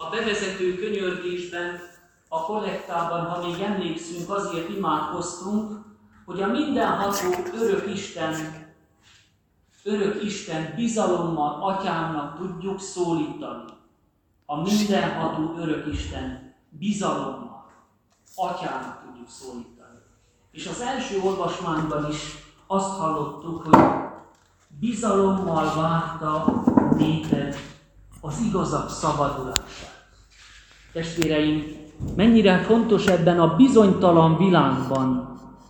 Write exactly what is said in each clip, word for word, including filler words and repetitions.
A bevezető könyörgésben, a kollektában, ha még emlékszünk, azért imádkoztunk, hogy a mindenható örök Isten, örök Isten bizalommal Atyámnak tudjuk szólítani. A mindenható örök Isten bizalommal Atyának tudjuk szólítani. És az első olvasmányban is azt hallottuk, hogy bizalommal várta néped az igazak szabadulását. Testvéreim, mennyire fontos ebben a bizonytalan világban,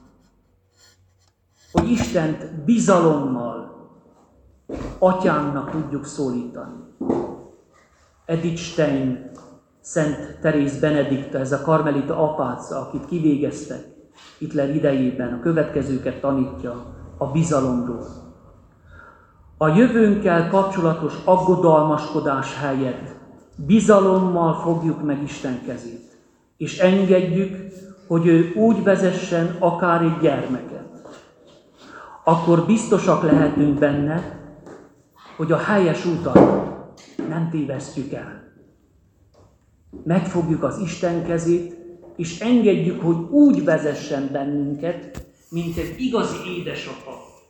hogy Istent bizalommal Atyámnak tudjuk szólítani. Edith Stein, Szent Teréz Benedikta, ez a karmelita apáca, akit kivégeztek Hitler idejében, a következőket tanítja a bizalomról. A jövőnkkel kapcsolatos aggodalmaskodás helyett bizalommal fogjuk meg Isten kezét, és engedjük, hogy ő úgy vezessen akár egy gyermeket. Akkor biztosak lehetünk benne, hogy a helyes utat nem tévesztjük el. Megfogjuk az Isten kezét, és engedjük, hogy úgy vezessen bennünket, mint egy igazi édesapa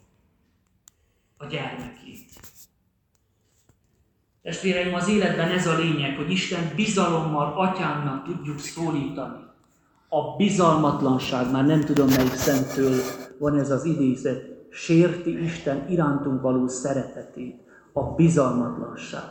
a gyermekét. Testvéreim, az életben ez a lényeg, hogy Isten bizalommal Atyámnak tudjuk szólítani. A bizalmatlanság, már nem tudom melyik szenttől van ez az idézet, sérti Isten irántunk való szeretetét, a bizalmatlanság.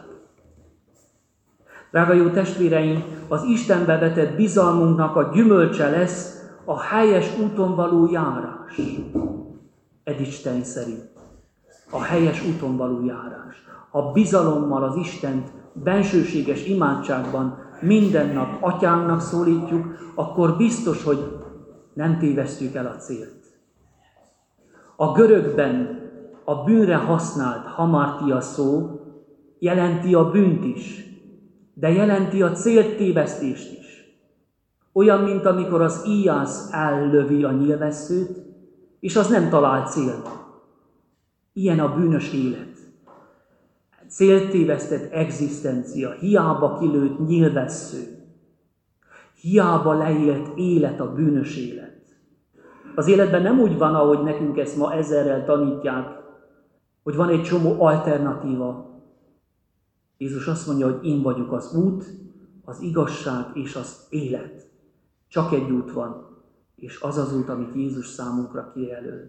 Drága jó testvéreim, az Istenbe vetett bizalmunknak a gyümölcse lesz a helyes úton való járás. Edith Stein szerint. A helyes úton való járás. Ha bizalommal az Istent bensőséges imádságban minden nap Atyánknak szólítjuk, akkor biztos, hogy nem tévesztjük el a célt. A görögben a bűnre használt hamartia szó jelenti a bűnt is, de jelenti a célt tévesztést is. Olyan, mint amikor az íjász ellövi a nyilvesszőt, és az nem talál célt. Ilyen a bűnös élet. Céltévesztett egzisztencia, hiába kilőtt nyilvessző, hiába leélt élet a bűnös élet. Az életben nem úgy van, ahogy nekünk ezt ma ezerrel tanítják, hogy van egy csomó alternatíva. Jézus azt mondja, hogy én vagyok az út, az igazság és az élet. Csak egy út van, és az az út, amit Jézus számunkra kijelölt.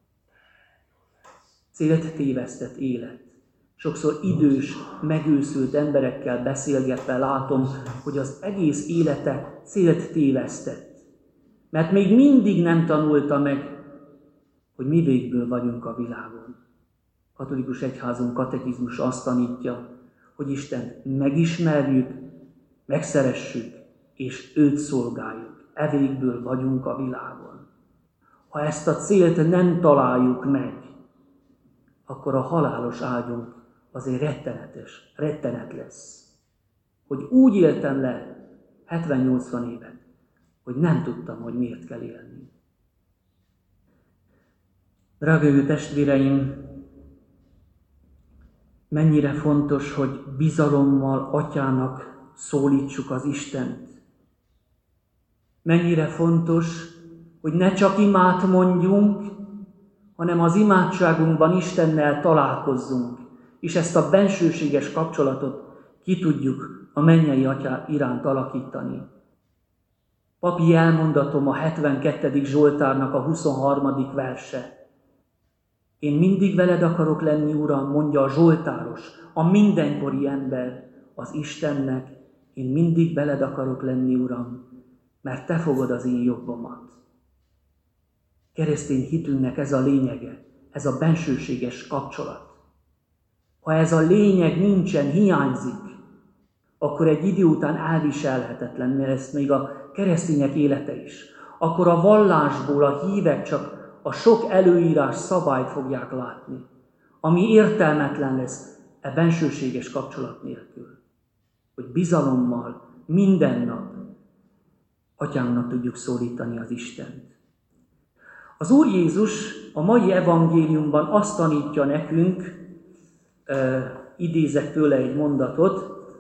Célt tévesztett élet. Sokszor idős, megőszült emberekkel beszélgetve látom, hogy az egész élete célt tévesztett. Mert még mindig nem tanulta meg, hogy mi végből vagyunk a világon. A katolikus egyházunk katekizmus azt tanítja, hogy Istent megismerjük, megszeressük, és őt szolgáljuk. E végből vagyunk a világon. Ha ezt a célt nem találjuk meg, akkor a halálos ágyunk azért rettenetes, rettenet lesz. Hogy úgy éltem le hetven-nyolcvan évet, hogy nem tudtam, hogy miért kell élni. Drága jó testvéreim, mennyire fontos, hogy bizalommal Atyának szólítsuk az Istent. Mennyire fontos, hogy ne csak imát mondjunk, hanem az imádságunkban Istennel találkozzunk, és ezt a bensőséges kapcsolatot ki tudjuk a mennyei Atyá iránt alakítani. Papi elmondatom a hetvenkettedik Zsoltárnak a huszonharmadik verse. Én mindig veled akarok lenni, Uram, mondja a zsoltáros, a mindenkori ember az Istennek, én mindig veled akarok lenni, Uram, mert te fogod az én jobbomat. Keresztény hitünknek ez a lényege, ez a bensőséges kapcsolat. Ha ez a lényeg nincsen, hiányzik, akkor egy idő után elviselhetetlen, mert ezt még a keresztények élete is. Akkor a vallásból a hívek csak a sok előírás szabályt fogják látni, ami értelmetlen lesz e bensőséges kapcsolat nélkül. Hogy bizalommal minden nap Atyánknak tudjuk szólítani az Istent. Az Úr Jézus a mai evangéliumban azt tanítja nekünk, uh, idézek tőle egy mondatot,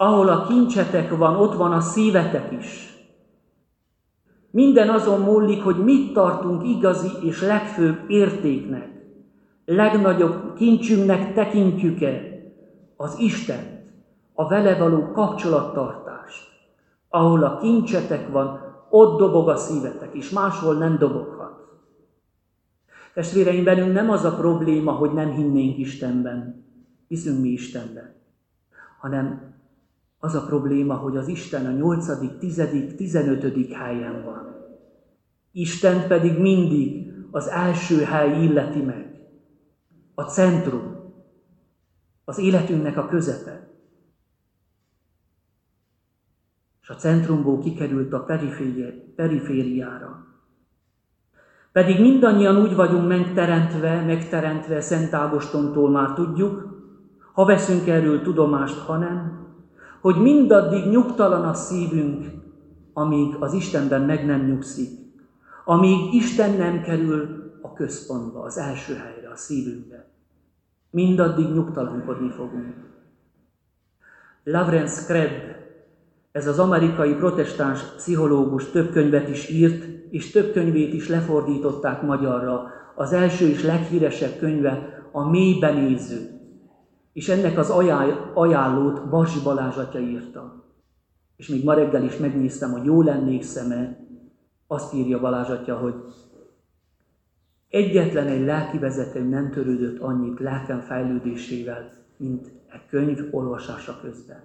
Ahol a kincsetek van, ott van a szívetek is. Minden azon múlik, hogy mit tartunk igazi és legfőbb értéknek, legnagyobb kincsünknek tekintjük-e az Istent, a vele való kapcsolattartást. Ahol a kincsetek van, ott dobog a szívetek, és máshol nem doboghat. Testvéreim, velünk nem az a probléma, hogy nem hinnénk Istenben, hiszünk mi Istenben, hanem az a probléma, hogy az Isten a nyolcadik, tizedik, tizenötödik helyen van. Isten pedig mindig az első hely illeti meg. A centrum, az életünknek a közepe. És a centrumból kikerült a perifériára. Pedig mindannyian úgy vagyunk megteremtve, megteremtve Szent Ágostontól már tudjuk, ha veszünk erről tudomást, ha nem, hogy mindaddig nyugtalan a szívünk, amíg az Istenben meg nem nyugszik, amíg Isten nem kerül a központba, az első helyre, a szívünkbe. Mindaddig nyugtalankodni fogunk. Lawrence Crabb, ez az amerikai protestáns pszichológus több könyvet is írt, és több könyvét is lefordították magyarra. Az első és leghíresebb könyve a Mélybenéző. És ennek az ajánlót Barzsi Balázs atya írta. És még ma reggel is megnéztem, hogy jól emlékszem-e, azt írja Balázs atya, hogy egyetlen egy lelkivezető nem törődött annyit lelkem fejlődésével, mint e könyv olvasása közben.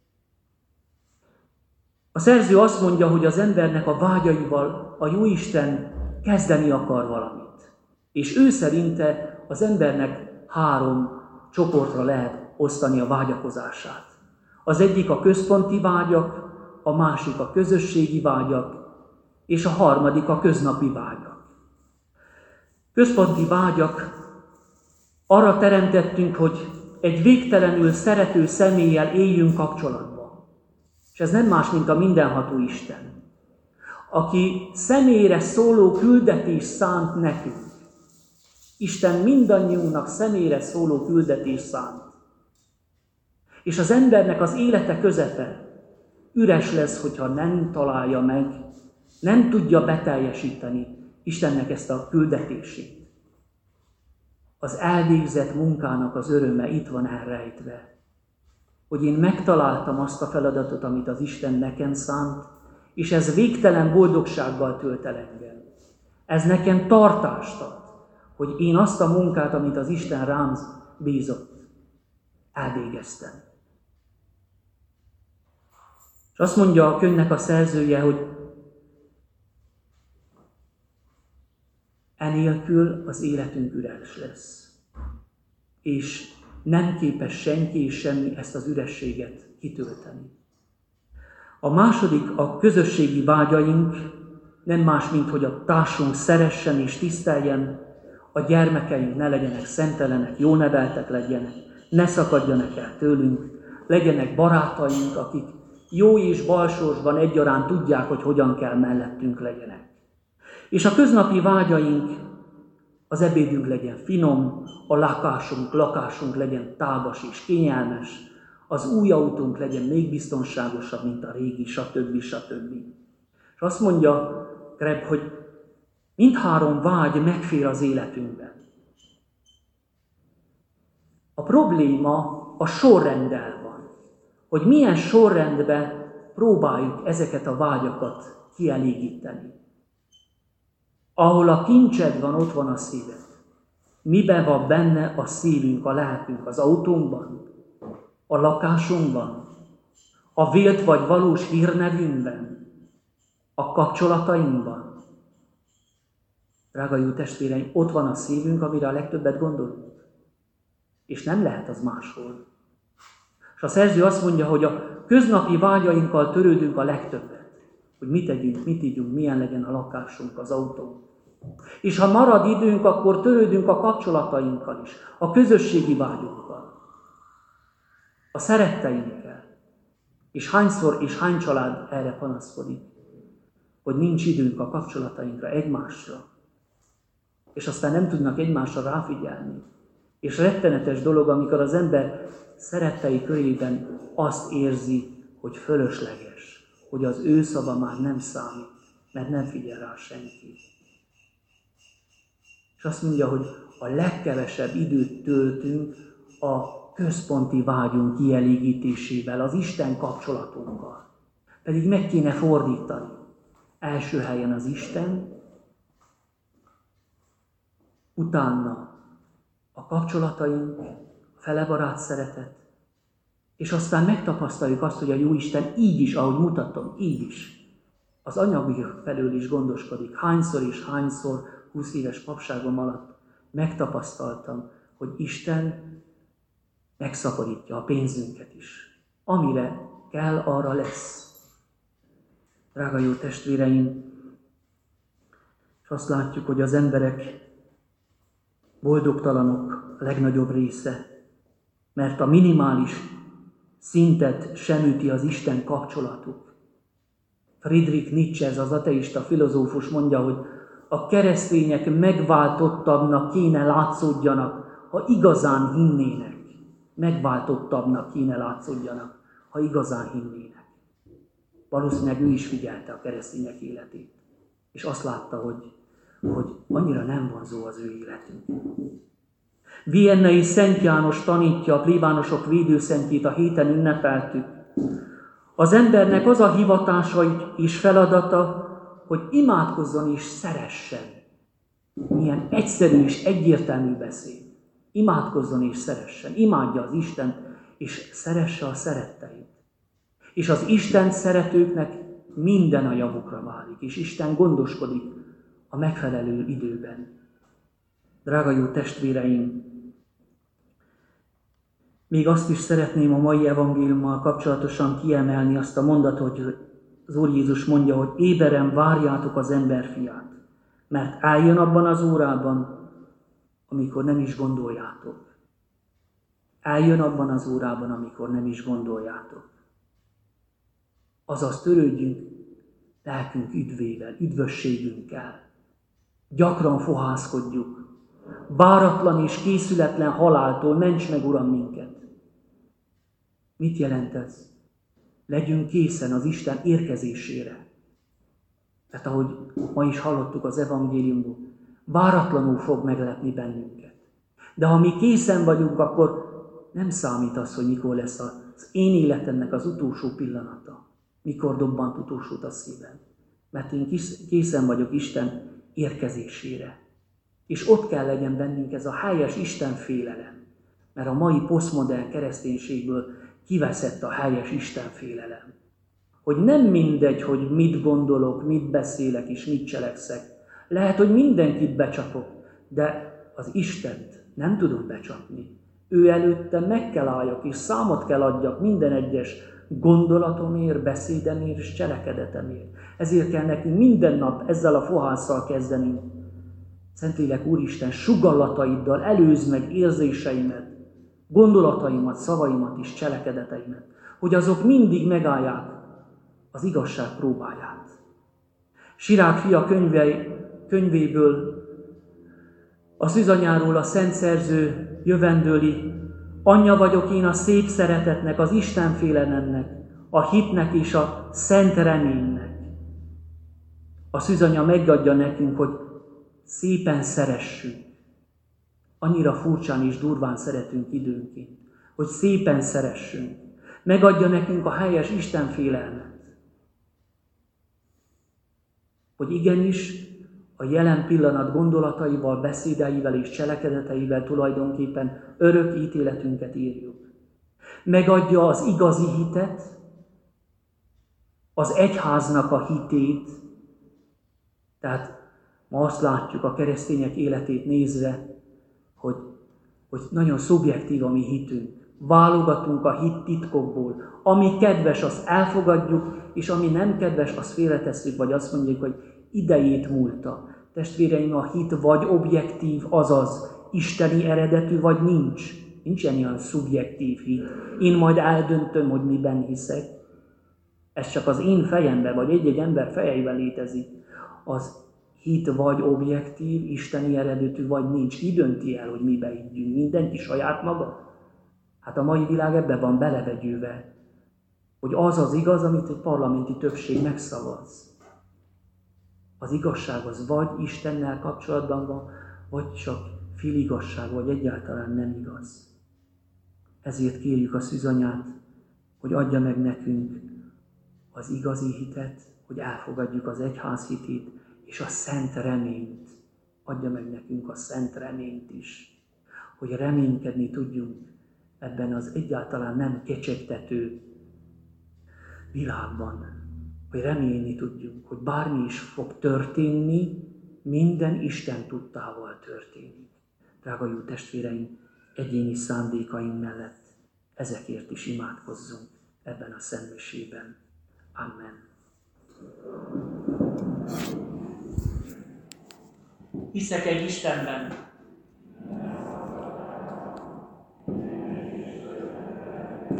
A szerző azt mondja, hogy az embernek a vágyaival a Jóisten kezdeni akar valamit. És ő szerinte az embernek három csoportra lehet osztani a vágyakozását. Az egyik a központi vágyak, a másik a közösségi vágyak, és a harmadik a köznapi vágyak. Központi vágyak, arra teremtettünk, hogy egy végtelenül szerető személlyel éljünk kapcsolatban. És ez nem más, mint a mindenható Isten, aki személyre szóló küldetés szánt nekünk. Isten mindannyiunknak személyre szóló küldetés szánt. És az embernek az élete közepe üres lesz, hogyha nem találja meg, nem tudja beteljesíteni Istennek ezt a küldetését. Az elvégzett munkának az öröme itt van elrejtve, hogy én megtaláltam azt a feladatot, amit az Isten nekem szánt, és ez végtelen boldogsággal tölt el engem. Ez nekem tartást ad, hogy én azt a munkát, amit az Isten rám bízott, elvégeztem. És azt mondja a könyvnek a szerzője, hogy enélkül az életünk üres lesz. És nem képes senki és semmi ezt az ürességet kitölteni. A második, a közösségi vágyaink nem más, mint hogy a társunk szeressen és tiszteljen, a gyermekeink ne legyenek szentelenek, jó neveltek legyenek, ne szakadjanak el tőlünk, legyenek barátaink, akik jó és balsorsban egyaránt tudják, hogy hogyan kell mellettünk legyenek. És a köznapi vágyaink, az ebédünk legyen finom, a lakásunk, lakásunk legyen tágas és kényelmes, az új autónk legyen még biztonságosabb, mint a régi, stb. stb. És azt mondja Crabb, hogy mindhárom vágy megfér az életünkben. A probléma a sorrenddel van, hogy milyen sorrendben próbáljuk ezeket a vágyakat kielégíteni. Ahol a kincsed van, ott van a szíved. Miben van benne a szívünk, a lelkünk? Az autónkban? A lakásunkban? A vélt vagy valós hírnevünkben? A kapcsolatainkban? Drága jó testvéreim, ott van a szívünk, amire a legtöbbet gondolunk. És nem lehet az máshol. És a szerző azt mondja, hogy a köznapi vágyainkkal törődünk a legtöbbet. Hogy mit tegyünk, mit ígyunk, milyen legyen a lakásunk, az autónk. És ha marad időnk, akkor törődünk a kapcsolatainkkal is, a közösségi vágyunkkal, a szeretteinkkel. És hányszor és hány család erre panaszkodik, hogy nincs időnk a kapcsolatainkra, egymásra. És aztán nem tudnak egymásra ráfigyelni. És rettenetes dolog, amikor az ember szerettei körében azt érzi, hogy fölösleges, hogy az ő szava már nem számít, mert nem figyel rá senki. És azt mondja, hogy a legkevesebb időt töltünk a központi vágyunk kielégítésével, az Isten kapcsolatunkkal. Pedig meg kéne fordítani. Első helyen az Isten, utána a kapcsolataink, a felebarát szeretet, és aztán megtapasztaljuk azt, hogy a Jóisten így is, ahogy mutattam, így is, az anyagi felől is gondoskodik. Hányszor és hányszor, húsz éves papságom alatt megtapasztaltam, hogy Isten megszaporítja a pénzünket is. Amire kell, arra lesz. Drága jó testvéreim, és azt látjuk, hogy az emberek boldogtalanok a legnagyobb része, mert a minimális szintet sem üti az Isten kapcsolatuk. Friedrich Nietzsche, ez az ateista filozófus mondja, hogy a keresztények megváltottabbnak kéne látszódjanak, ha igazán hinnének. Megváltottabbnak kéne látszódjanak, ha igazán hinnének. Valószínűleg ő is figyelte a keresztények életét, és azt látta, hogy, hogy annyira nem vonzó az ő életünk. Viennai Szent János tanítja, a plébánosok védőszentjét a héten ünnepeltük. Az embernek az a hivatása és feladata, hogy imádkozzon és szeressen. Milyen egyszerű és egyértelmű beszéd. Imádkozzon és szeressen. Imádja az Istent, és szeresse a szeretteit. És az Istent szeretőknek minden a javukra válik, és Isten gondoskodik a megfelelő időben. Drága jó testvéreim, még azt is szeretném a mai evangéliummal kapcsolatosan kiemelni azt a mondatot, hogy az Úr Jézus mondja, hogy éberen várjátok az emberfiát, mert eljön abban az órában, amikor nem is gondoljátok. Eljön abban az órában, amikor nem is gondoljátok. Azaz törődjünk lelkünk üdvével, üdvösségünkkel. Gyakran fohászkodjuk. Váratlan és készületlen haláltól ments meg, Uram, minket. Mit jelent ez? Legyünk készen az Isten érkezésére. Tehát ahogy ma is hallottuk az evangéliumból, váratlanul fog meglepni bennünket. De ha mi készen vagyunk, akkor nem számít az, hogy mikor lesz az én életemnek az utolsó pillanata. Mikor dobbant utolsót a szívem. Mert én készen vagyok Isten érkezésére. És ott kell legyen bennünk ez a helyes Isten félelem. Mert a mai posztmodern kereszténységből kiveszett a helyes Isten félelem. Hogy nem mindegy, hogy mit gondolok, mit beszélek és mit cselekszek. Lehet, hogy mindenkit becsapok, de az Istent nem tudom becsapni. Ő előtte meg kell álljak, és számot kell adjak minden egyes gondolatomért, beszédemért és cselekedetemért. Ezért kell nekünk minden nap ezzel a fohásszal kezdenünk. Szentlélek Úristen, sugallataiddal előzd meg érzéseimet, gondolataimat, szavaimat és cselekedeteimet, hogy azok mindig megállják az igazság próbáját. Sirák fia könyve, könyvéből a szűzanyáról a szent szerző jövendőli: anyja vagyok én a szép szeretetnek, az Isten félelemnek, a hitnek és a szent reménynek. A szűzanya megadja nekünk, hogy szépen szeressünk. Annyira furcsán és durván szeretünk időnként, hogy szépen szeressünk. Megadja nekünk a helyes Isten félelmet. Hogy igenis a jelen pillanat gondolataival, beszédeivel és cselekedeteivel tulajdonképpen örök ítéletünket írjuk. Megadja az igazi hitet, az egyháznak a hitét. Tehát ma azt látjuk a keresztények életét nézve, hogy, hogy nagyon szubjektív a mi hitünk. Válogatunk a hit titkokból. Ami kedves, azt elfogadjuk, és ami nem kedves, azt félretesszük, vagy azt mondjuk, hogy idejét múlta. Testvéreim, a hit vagy objektív, azaz isteni eredetű, vagy nincs. Nincsen ilyen szubjektív hit. Én majd eldöntöm, hogy miben hiszek. Ez csak az én fejemben, vagy egy-egy ember fejeiben létezik. Az hit vagy objektív, isteni eredetű, vagy nincs. Ki dönti el, hogy miben higgyünk? Mindenki saját maga? Hát a mai világ ebbe van belevegyülve, hogy az az igaz, amit egy parlamenti többség megszavaz. Az igazság az vagy Istennel kapcsolatban van, vagy csak féligazság, vagy egyáltalán nem igaz. Ezért kérjük a Szűzanyát, hogy adja meg nekünk az igazi hitet, hogy elfogadjuk az egyház hitét, és a szent reményt. Adja meg nekünk a szent reményt is, hogy reménykedni tudjunk ebben az egyáltalán nem kecsegtető világban, hogy remélni tudjunk, hogy bármi is fog történni, minden Isten tudtával történik. Drága jó testvéreim, egyéni szándékaink mellett ezekért is imádkozzunk ebben a szentmisében. Amen. Hiszek egy Istenben,